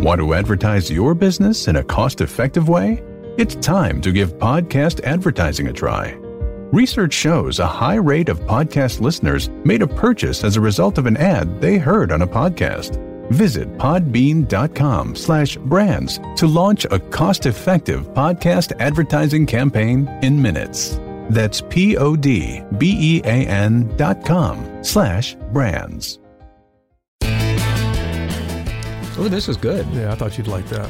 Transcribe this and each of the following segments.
Want to advertise your business in a cost-effective way? It's time to give podcast advertising a try. Research shows a high rate of podcast listeners made a purchase as a result of an ad they heard on a podcast. Visit podbean.com/brands to launch a cost-effective podcast advertising campaign in minutes. That's podbean.com/brands. Oh, this is good. Yeah, I thought you'd like that.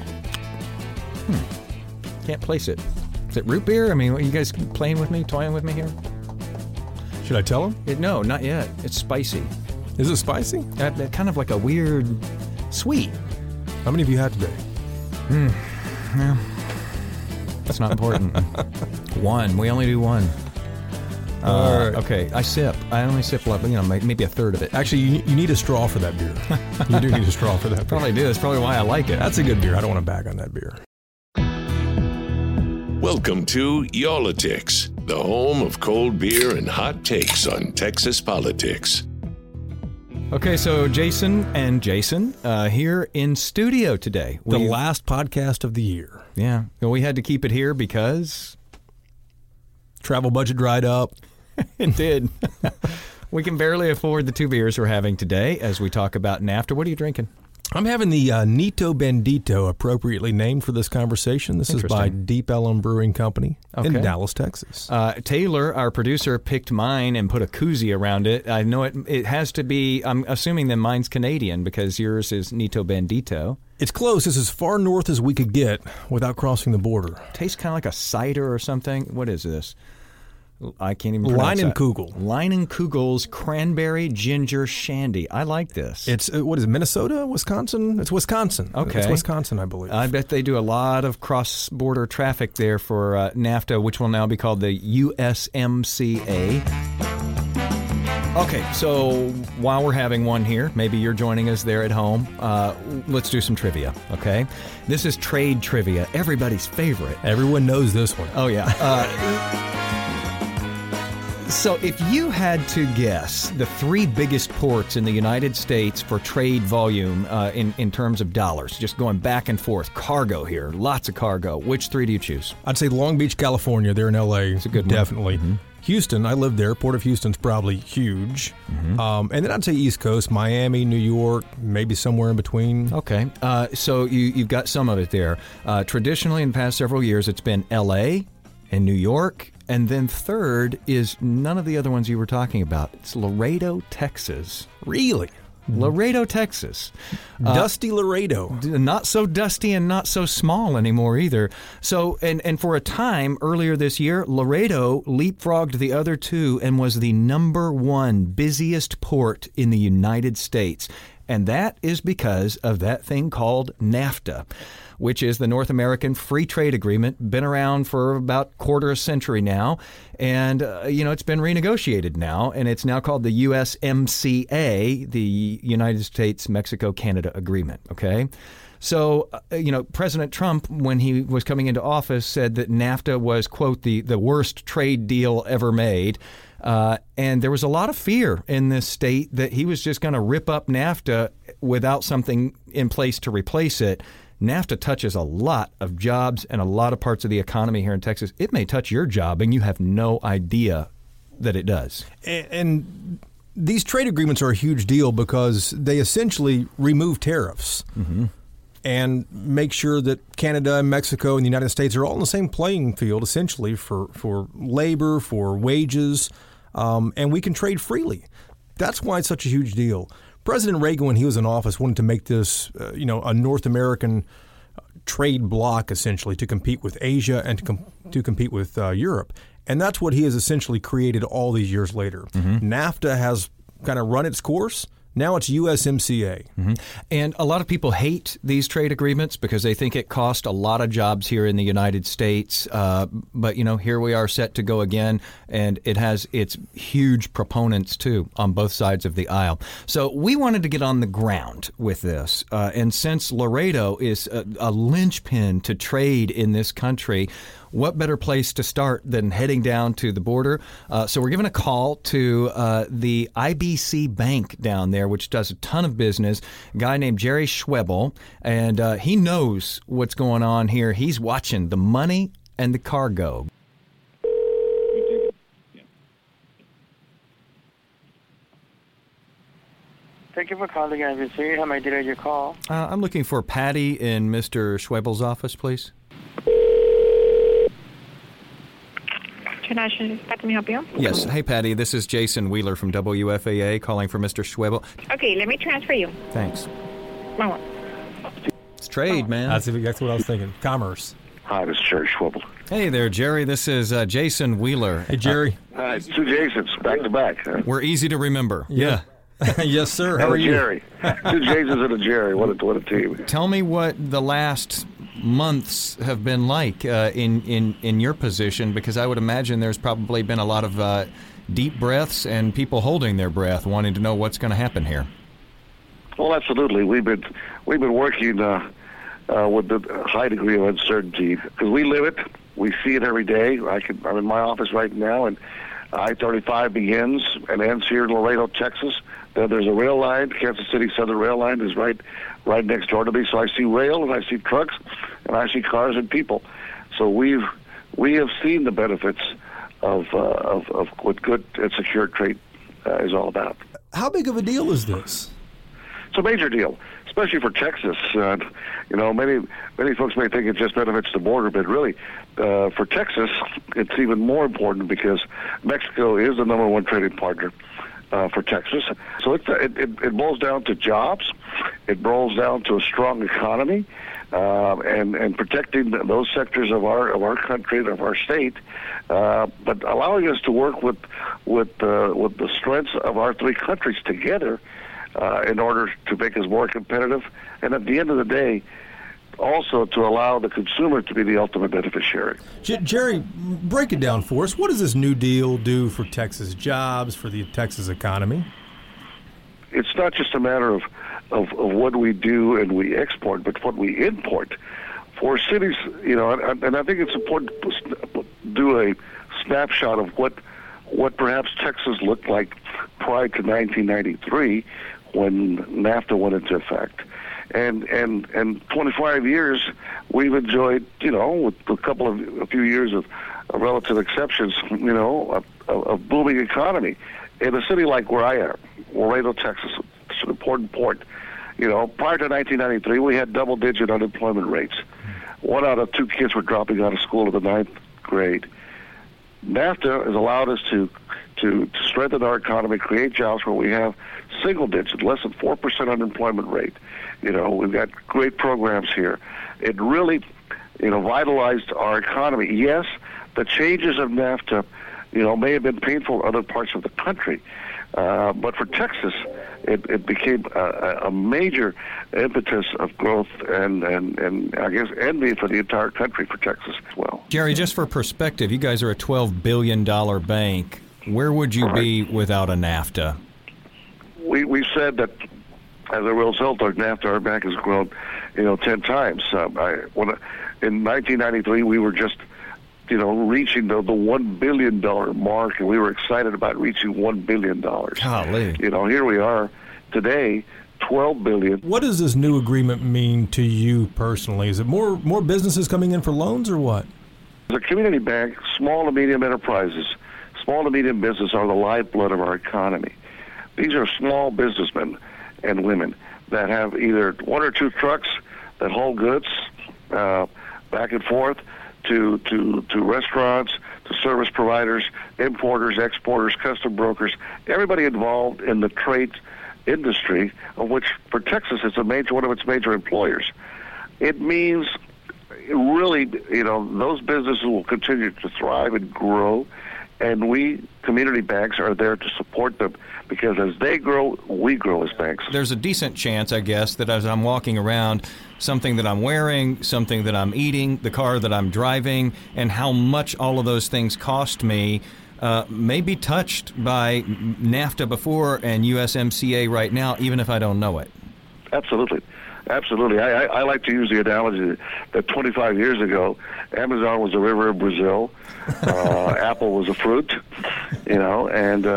Can't place it. Is it root beer? I mean, are you guys playing with me, toying with me here? Should I tell him? No, not yet. It's spicy. Is it spicy? Kind of like a weird sweet. How many have you had today? Yeah. That's not important. One. We only do one. All right. Okay, I sip. I only sip, maybe a third of it. Actually, you need a straw for that beer. You do need a straw for that beer. Probably do. That's probably why I like it. That's a good beer. I don't want to bag on that beer. Welcome to Y'all-itics, the home of cold beer and hot takes on Texas politics. Okay, so Jason here in studio today. The last podcast of the year. Yeah. Well, we had to keep it here because travel budget dried up. It did. We can barely afford the two beers we're having today as we talk about NAFTA. What are you drinking? I'm having the Nito Bandito, appropriately named for this conversation. This is by Deep Ellum Brewing Company in Dallas, Texas. Taylor, our producer, picked mine and put a koozie around it. I know it has to be, I'm assuming that mine's Canadian because yours is Nito Bandito. It's close. It's as far north as we could get without crossing the border. Tastes kind of like a cider or something. What is this? I can't even pronounce that. Leinenkugel's Cranberry Ginger Shandy. I like this. It's, what is it, Minnesota, Wisconsin? It's Wisconsin. Okay. It's Wisconsin, I believe. I bet they do a lot of cross-border traffic there for NAFTA, which will now be called the USMCA. Okay, so while we're having one here, maybe you're joining us there at home, let's do some trivia, okay? This is trade trivia, everybody's favorite. Everyone knows this one. Oh, yeah. So if you had to guess the three biggest ports in the United States for trade volume in terms of dollars, just going back and forth, cargo here, lots of cargo, which three do you choose? I'd say Long Beach, California. They're in L.A. It's a good one. Definitely. Mm-hmm. Houston, I lived there. Port of Houston's probably huge. Mm-hmm. And then I'd say East Coast, Miami, New York, maybe somewhere in between. Okay. So you've got some of it there. Traditionally, in the past several years, it's been L.A. and New York. And then third is none of the other ones you were talking about. It's Laredo, Texas. Really? Laredo, Texas. Dusty Laredo. Not so dusty and not so small anymore either. So, and for a time earlier this year, Laredo leapfrogged the other two and was the number one busiest port in the United States. And that is because of that thing called NAFTA, which is the North American Free Trade Agreement, been around for about quarter a century now. And, it's been renegotiated now, and it's now called the USMCA, the United States-Mexico-Canada Agreement, okay? So, President Trump, when he was coming into office, said that NAFTA was, quote, the worst trade deal ever made. And there was a lot of fear in this state that he was just going to rip up NAFTA without something in place to replace it. NAFTA touches a lot of jobs and a lot of parts of the economy here in Texas. It may touch your job, and you have no idea that it does. And these trade agreements are a huge deal because they essentially remove tariffs and make sure that Canada and Mexico and the United States are all in the same playing field, essentially, for labor, for wages, and we can trade freely. That's why it's such a huge deal. President Reagan, when he was in office, wanted to make this, a North American trade bloc, essentially, to compete with Asia and to compete with Europe. And that's what he has essentially created all these years later. NAFTA has kind of run its course. Now it's USMCA. And a lot of people hate these trade agreements because they think it cost a lot of jobs here in the United States. But, here we are set to go again, and it has its huge proponents, too, on both sides of the aisle. So we wanted to get on the ground with this. And since Laredo is a linchpin to trade in this country, what better place to start than heading down to the border? So we're giving a call to the IBC Bank down there. there, which does a ton of business, a guy named Jerry Schwebel, and he knows what's going on here. He's watching the money and the cargo. Thank you for calling IBC. How may I direct your call? I'm looking for Patty in Mr. Schwebel's office, please. International, let me help you? Yes. Hey, Patty, this is Jason Wheeler from WFAA calling for Mr. Schwebel. Okay, let me transfer you. Thanks. Moment. It's trade, man. That's what I was thinking. Commerce. Hi, this is Jerry Schwebel. Hey there, Jerry. This is Jason Wheeler. Hey, Jerry. Hi, two Jasons, back to back. Huh? We're easy to remember. Yeah. Yes, sir. How are you? Jerry. Two Jasons and a Jerry. What a team. Tell me what the last months have been like in your position, because I would imagine there's probably been a lot of deep breaths and people holding their breath, wanting to know what's going to happen here. Well, absolutely. We've been working with a high degree of uncertainty because we live it. We see it every day. I'm in my office right now, and I-35 begins and ends here in Laredo, Texas. Then there's a rail line. Kansas City Southern Rail Line is right next door to me. So I see rail and I see trucks and I see cars and people. So we have seen the benefits of what good and secure trade is all about. How big of a deal is this? It's a major deal, especially for Texas. Many folks may think it just benefits the border, but really, for Texas, it's even more important because Mexico is the number one trading partner for Texas. So it boils down to jobs. It boils down to a strong economy and protecting those sectors of our country and of our state, but allowing us to work with the strengths of our three countries together in order to make us more competitive, and at the end of the day, also to allow the consumer to be the ultimate beneficiary. Jerry, break it down for us. What does this new deal do for Texas jobs, for the Texas economy? It's not just a matter of what we do and we export, but what we import. For cities, and I think it's important to do a snapshot of what perhaps Texas looked like prior to 1993 when NAFTA went into effect. And 25 years, we've enjoyed, with a few years of relative exceptions, a booming economy. In a city like where I am, Laredo, Texas, it's an important port. Prior to 1993, we had double-digit unemployment rates. 1 out of 2 kids were dropping out of school in the 9th grade. NAFTA has allowed us to strengthen our economy, create jobs where we have single-digit, less than 4% unemployment rate. We've got great programs here. It really, vitalized our economy. Yes, the changes of NAFTA, may have been painful in other parts of the country, but for Texas, it became a major impetus of growth and I guess envy for the entire country for Texas as well. Jerry, just for perspective, you guys are a $12 billion bank. Where would you be without a NAFTA? We said that as a result of NAFTA, our bank has grown, 10 times. In 1993, we were just, reaching the $1 billion mark, and we were excited about reaching $1 billion. Golly. Here we are today, $12 billion. What does this new agreement mean to you personally? Is it more businesses coming in for loans or what? As a community bank, small to medium enterprises, small to medium business are the lifeblood of our economy. These are small businessmen and women that have either 1 or 2 trucks that haul goods back and forth to restaurants, to service providers, importers, exporters, custom brokers, everybody involved in the trade industry, of which for Texas it's one of its major employers. It means really, those businesses will continue to thrive and grow, and we, community banks, are there to support them because as they grow, we grow as banks. There's a decent chance, I guess, that as I'm walking around, something that I'm wearing, something that I'm eating, the car that I'm driving, and how much all of those things cost me may be touched by NAFTA before and USMCA right now, even if I don't know it. Absolutely. Absolutely. I like to use the analogy that 25 years ago, Amazon was a river of Brazil, Apple was a fruit, and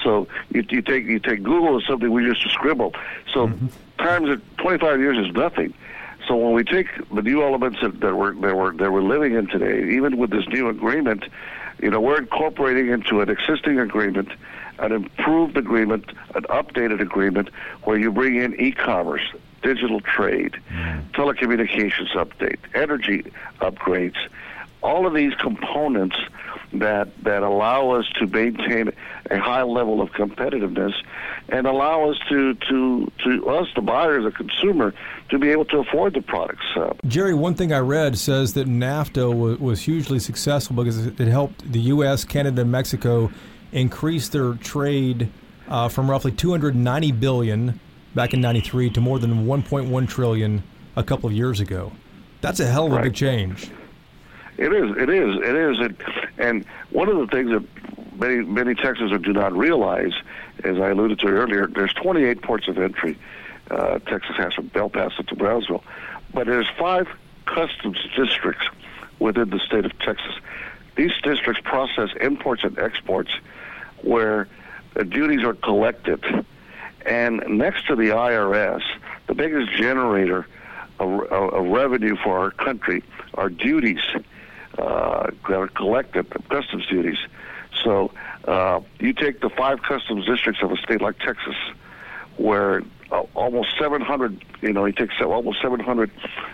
So you take Google as something we used to scribble. So times at 25 years is nothing. So when we take the new elements that we're living in today, even with this new agreement, we're incorporating into an existing agreement, an improved agreement, an updated agreement, where you bring in e-commerce, digital trade, telecommunications update, energy upgrades, all of these components that allow us to maintain a high level of competitiveness and allow us to us, the buyer, the consumer, to be able to afford the products. Jerry, one thing I read says that NAFTA was hugely successful because it helped the U.S., Canada, and Mexico increase their trade from roughly $290 billion back in '93 to more than $1.1 trillion a couple of years ago. That's a hell of a big change. It is. And one of the things that many Texans do not realize, as I alluded to earlier, there's 28 ports of entry. Texas has from El Paso to Brownsville. But there's 5 customs districts within the state of Texas. These districts process imports and exports where the duties are collected. And next to the IRS, the biggest generator of revenue for our country are duties that are collected, customs duties. So you take the 5 customs districts of a state like Texas, where almost 700, you take almost $700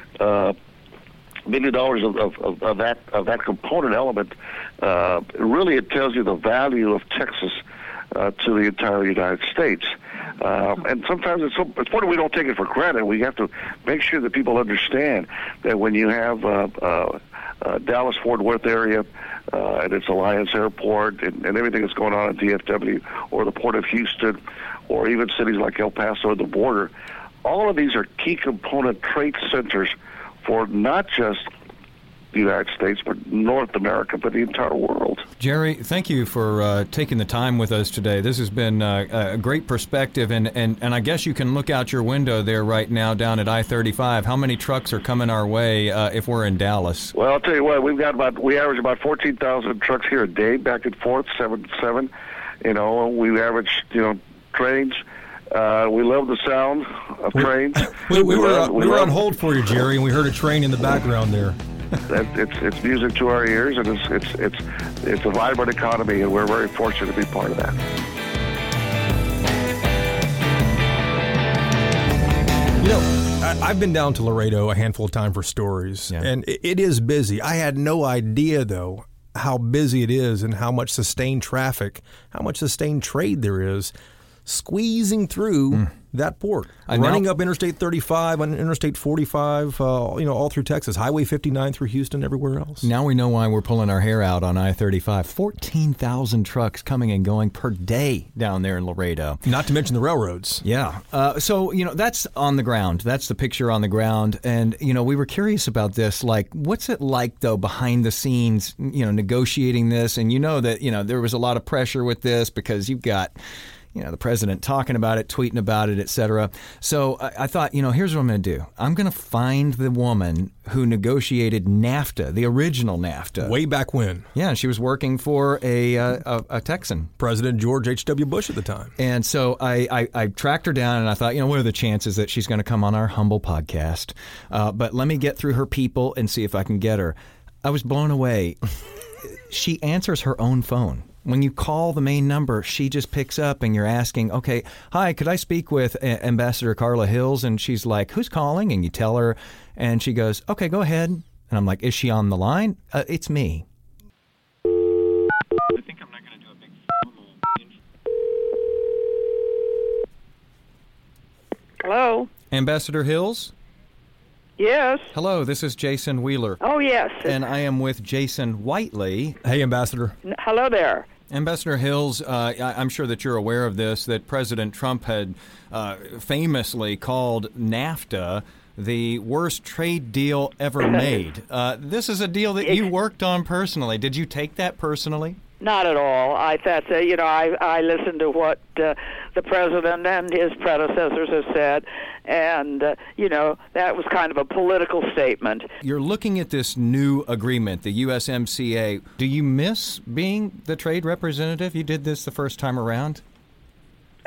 million of that component element. Really, it tells you the value of Texas to the entire United States. And sometimes it's important we don't take it for granted. We have to make sure that people understand that when you have Dallas-Fort Worth area and its Alliance Airport and everything that's going on at DFW or the Port of Houston or even cities like El Paso and the border, all of these are key component trade centers for not just the United States, but North America, but the entire world. Jerry, thank you for taking the time with us today. This has been a great perspective, and I guess you can look out your window there right now down at I-35. How many trucks are coming our way if we're in Dallas? Well, I'll tell you what, we average about 14,000 trucks here a day, back and forth, 7 to 7. We average, trains. We love the sound of trains. We were on hold for you, Jerry, and we heard a train in the background there. It's music to our ears, and it's a vibrant economy, and we're very fortunate to be part of that. I've been down to Laredo a handful of times for stories, and it is busy. I had no idea, though, how busy it is and how much sustained traffic, how much sustained trade there is squeezing through that port, running up Interstate 35 and Interstate 45, all through Texas, Highway 59 through Houston, everywhere else. Now we know why we're pulling our hair out on I-35. 14,000 trucks coming and going per day down there in Laredo. Not to mention the railroads. Yeah. So that's on the ground. That's the picture on the ground. And, we were curious about this. Like, what's it like, though, behind the scenes, negotiating this? And that, there was a lot of pressure with this because you've got the president talking about it, tweeting about it, et cetera. So I thought, here's what I'm going to do. I'm going to find the woman who negotiated NAFTA, the original NAFTA. Way back when. Yeah, she was working for a Texan. President George H.W. Bush at the time. And so I tracked her down, and I thought, what are the chances that she's going to come on our humble podcast? But let me get through her people and see if I can get her. I was blown away. She answers her own phone. When you call the main number, she just picks up and you're asking, okay, hi, could I speak with Ambassador Carla Hills? And she's like, who's calling? And you tell her, and she goes, okay, go ahead. And I'm like, is she on the line? It's me. I think I'm not going to do a big formal Hello? Ambassador Hills? Yes. Hello, this is Jason Wheeler. Oh, yes. And I am with Jason Whiteley. Hey, Ambassador. Hello there. Ambassador Hills, I'm sure that you're aware of this, that President Trump had famously called NAFTA the worst trade deal ever made. This is a deal that you worked on personally. Did you take that personally? Not at all. I thought, I listened to what the president and his predecessors have said, and, that was kind of a political statement. You're looking at this new agreement, the USMCA. Do you miss being the trade representative? You did this the first time around?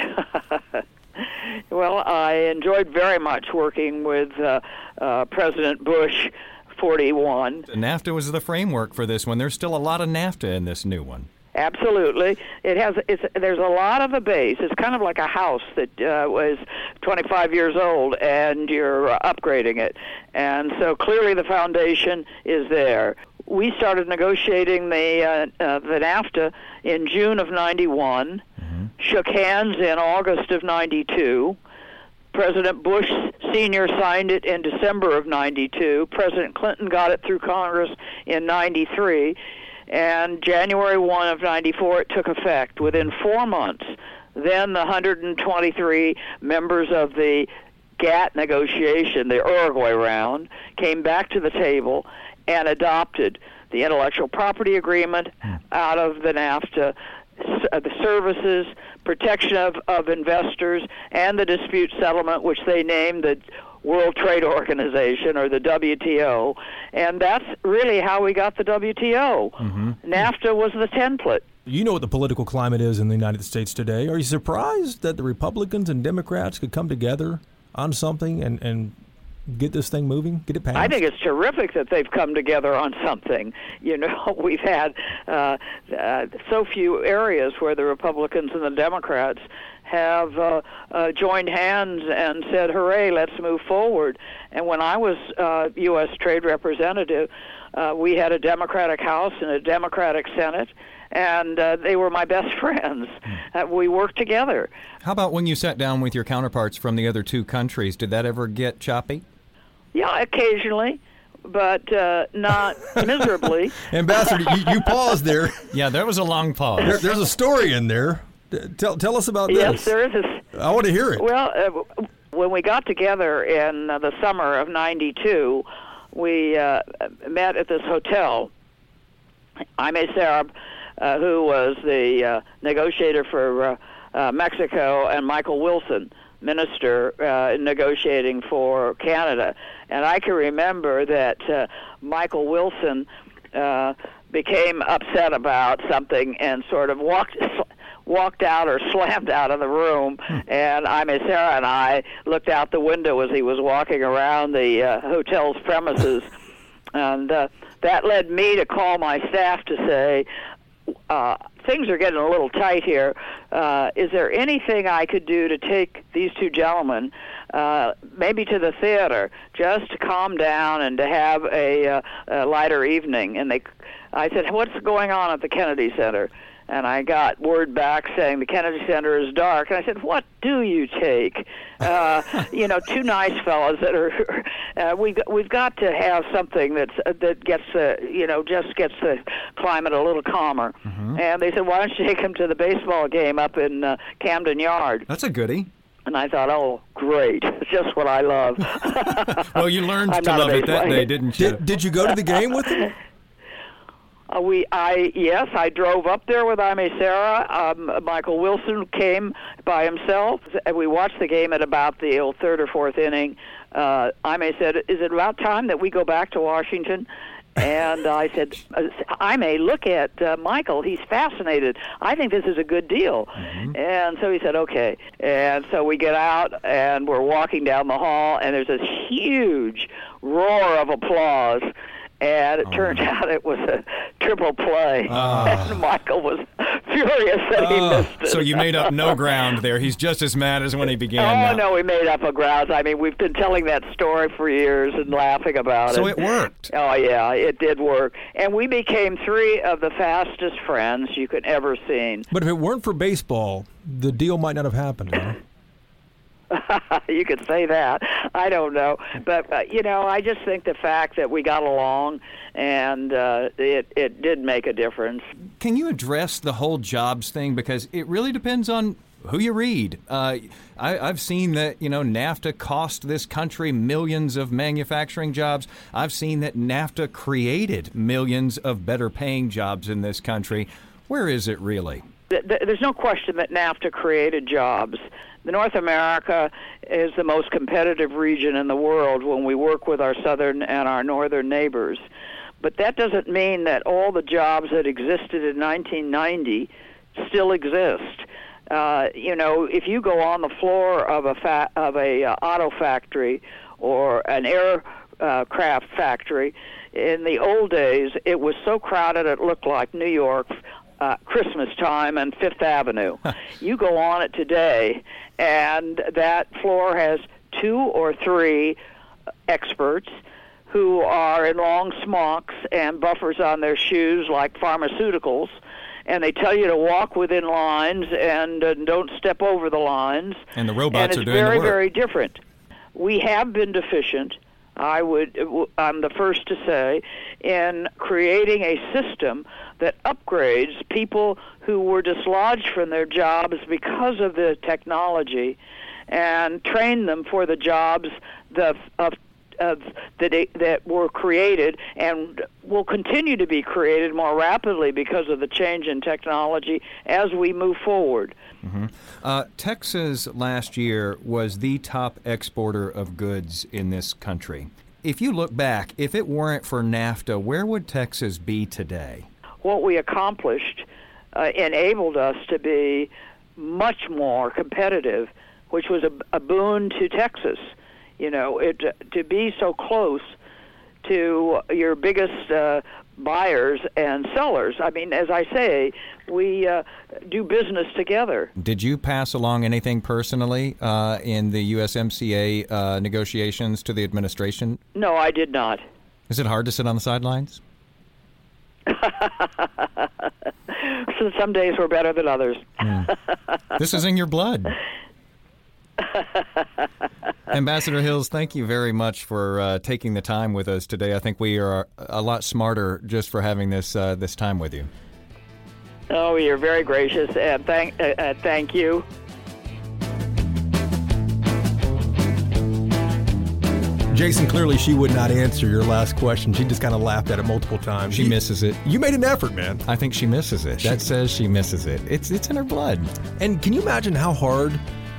Well, I enjoyed very much working with President Bush 41. NAFTA was the framework for this one. There's still a lot of NAFTA in this new one. Absolutely. There's a lot of a base. It's kind of like a house that was 25 years old and you're upgrading it. And so clearly the foundation is there. We started negotiating the NAFTA in June of 91, shook hands in August of 92. President Bush Sr. signed it in December of 92. President Clinton got it through Congress in 93. And January 1 of 94, it took effect. Within 4 months, then the 123 members of the GATT negotiation, the Uruguay round, came back to the table and adopted the intellectual property agreement out of the NAFTA, the services, protection of investors, and the dispute settlement, which they named the World Trade Organization, or the WTO, and that's really how we got the WTO. NAFTA was the template. You know what the political climate is in the United States today. Are you surprised that the Republicans and Democrats could come together on something and get this thing moving, get it passed? I think it's terrific that they've come together on something. You know, we've had so few areas where the Republicans and the Democrats have joined hands and said, hooray, let's move forward. And when I was U.S. Trade Representative, we had a Democratic House and a Democratic Senate, and they were my best friends. We worked together. How about when you sat down with your counterparts from the other two countries? Did that ever get choppy? Yeah, occasionally, but not miserably. Ambassador, you paused there. Yeah, there was a long pause. There's a story in there. Tell us about this. Yes, there is. I want to hear it. Well, when we got together in the summer of 92, we met at this hotel. Aimé Sarab, who was the negotiator for Mexico, and Michael Wilson, minister negotiating for Canada. And I can remember that Michael Wilson became upset about something and sort of walked out or slammed out of the room, and Sarah and I looked out the window as he was walking around the hotel's premises, and that led me to call my staff to say, things are getting a little tight here. Is there anything I could do to take these two gentlemen maybe to the theater, just to calm down and to have a lighter evening? And I said, what's going on at the Kennedy Center? And I got word back saying the Kennedy Center is dark. And I said, what do you take? Two nice fellows that are. We've got to have something that gets just gets the climate a little calmer. And they said, why don't you take them to the baseball game up in Camden Yard? That's a goodie. And I thought, oh, great, just what I love. Well, you learned to love it that day, didn't you? Did you go to the game with them? Yes, I drove up there with Aimé Sarah. Michael Wilson came by himself. We watched the game at about the third or fourth inning. Aimé said, is it about time that we go back to Washington? And I said, Aimé, look at Michael. He's fascinated. I think this is a good deal. And so he said, okay. And so we get out, and we're walking down the hall, and there's this huge roar of applause. And it turned out it was a triple play. And Michael was furious that he missed it. So you made up no ground there. He's just as mad as when he began. No, we made up a ground. I mean, we've been telling that story for years and laughing about it. So it worked. Oh, yeah, it did work. And we became three of the fastest friends you could ever seen. But if it weren't for baseball, the deal might not have happened, huh? You could say that. I don't know. But, I just think the fact that we got along and it did make a difference. Can you address the whole jobs thing? Because it really depends on who you read. I've seen that, NAFTA cost this country millions of manufacturing jobs. I've seen that NAFTA created millions of better paying jobs in this country. Where is it really? There's no question that NAFTA created jobs. North America is the most competitive region in the world when we work with our southern and our northern neighbors. But that doesn't mean that all the jobs that existed in 1990 still exist. If you go on the floor of a auto factory or an aircraft factory, in the old days, it was so crowded it looked like New York Christmas time and Fifth Avenue. You go on it today, and that floor has 2 or 3 experts who are in long smocks and buffers on their shoes like pharmaceuticals, and they tell you to walk within lines and don't step over the lines. And the robots are doing the work. And it's very, very different. We have been deficient, I'm the first to say, in creating a system that upgrades people who were dislodged from their jobs because of the technology and train them for the jobs that were created and will continue to be created more rapidly because of the change in technology as we move forward. Mm-hmm. Texas last year was the top exporter of goods in this country. If you look back, if it weren't for NAFTA, where would Texas be today? What we accomplished enabled us to be much more competitive, which was a boon to Texas. To be so close to your biggest buyers and sellers. I mean, as I say, we do business together. Did you pass along anything personally in the USMCA negotiations to the administration? No, I did not. Is it hard to sit on the sidelines? So some days were better than others. This is in your blood. Ambassador Hills, thank you very much for taking the time with us today. I think we are a lot smarter just for having this time with you. Oh, you're very gracious, and thank you. Jason, clearly she would not answer your last question. She just kind of laughed at it multiple times. She misses it. You made an effort, man. I think she misses it. That says she misses it. It's in her blood. And can you imagine how hard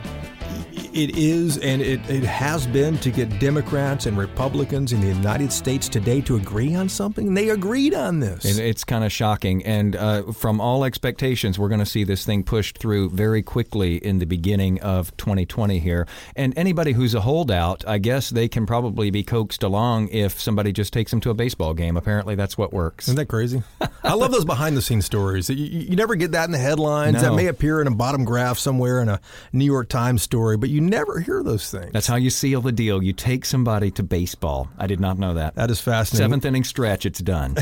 it is, and it has been, to get Democrats and Republicans in the United States today to agree on something? They agreed on this. It's kind of shocking. And from all expectations, we're going to see this thing pushed through very quickly in the beginning of 2020 here. And anybody who's a holdout, I guess they can probably be coaxed along if somebody just takes them to a baseball game. Apparently, that's what works. Isn't that crazy? I love those behind-the-scenes stories. You never get that in the headlines. No. That may appear in a bottom graph somewhere in a New York Times story, but you never hear those things. That's how you seal the deal. You take somebody to baseball. I did not know that. That is fascinating. 7th inning stretch, it's done.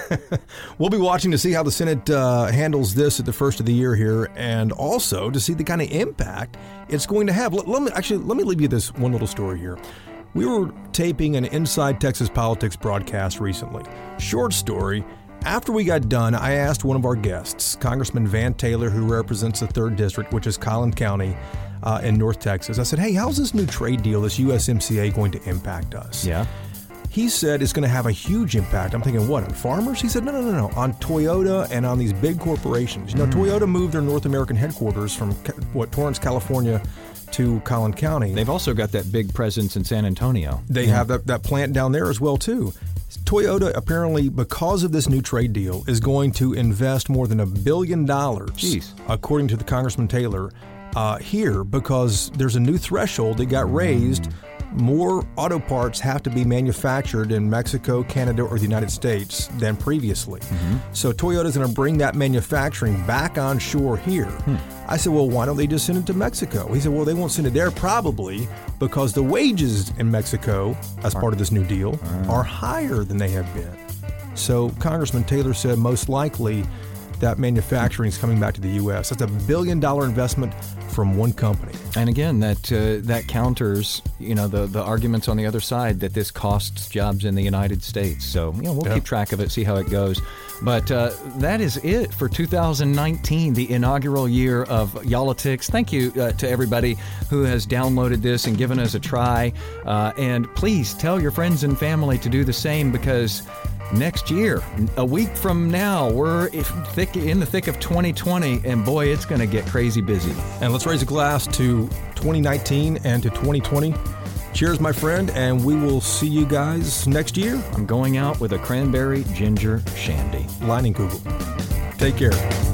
We'll be watching to see how the Senate handles this at the first of the year here, and also to see the kind of impact it's going to have. Let me leave you this one little story here. We were taping an Inside Texas Politics broadcast recently. Short story. After we got done, I asked one of our guests, Congressman Van Taylor, who represents the 3rd District, which is Collin County in North Texas. I said, hey, how's this new trade deal, this USMCA, going to impact us? Yeah. He said it's going to have a huge impact. I'm thinking, what, on farmers? He said, no, on Toyota and on these big corporations. Toyota moved their North American headquarters from, Torrance, California to Collin County. They've also got that big presence in San Antonio. They have that plant down there as well, too. Toyota, apparently, because of this new trade deal, is going to invest more than $1 billion, according to the Congressman Taylor, here, because there's a new threshold that got raised. More auto parts have to be manufactured in Mexico, Canada, or the United States than previously. So Toyota's going to bring that manufacturing back on shore here. I said, well, why don't they just send it to Mexico? He said, well, they won't send it there probably because the wages in Mexico, as part of this new deal, are higher than they have been. So Congressman Taylor said most likely that manufacturing is coming back to the U.S. That's $1 billion investment from one company. And again, that counters, the arguments on the other side that this costs jobs in the United States. So, we'll keep track of it, see how it goes. But that is it for 2019, the inaugural year of Y'all-itics. Thank you to everybody who has downloaded this and given us a try. And please tell your friends and family to do the same, because next year, a week from now, we're in the thick of 2020, and boy, it's going to get crazy busy. And let's raise a glass to 2019 and to 2020. Cheers, my friend, and we will see you guys next year. I'm going out with a cranberry ginger shandy. Leinenkugel. Take care.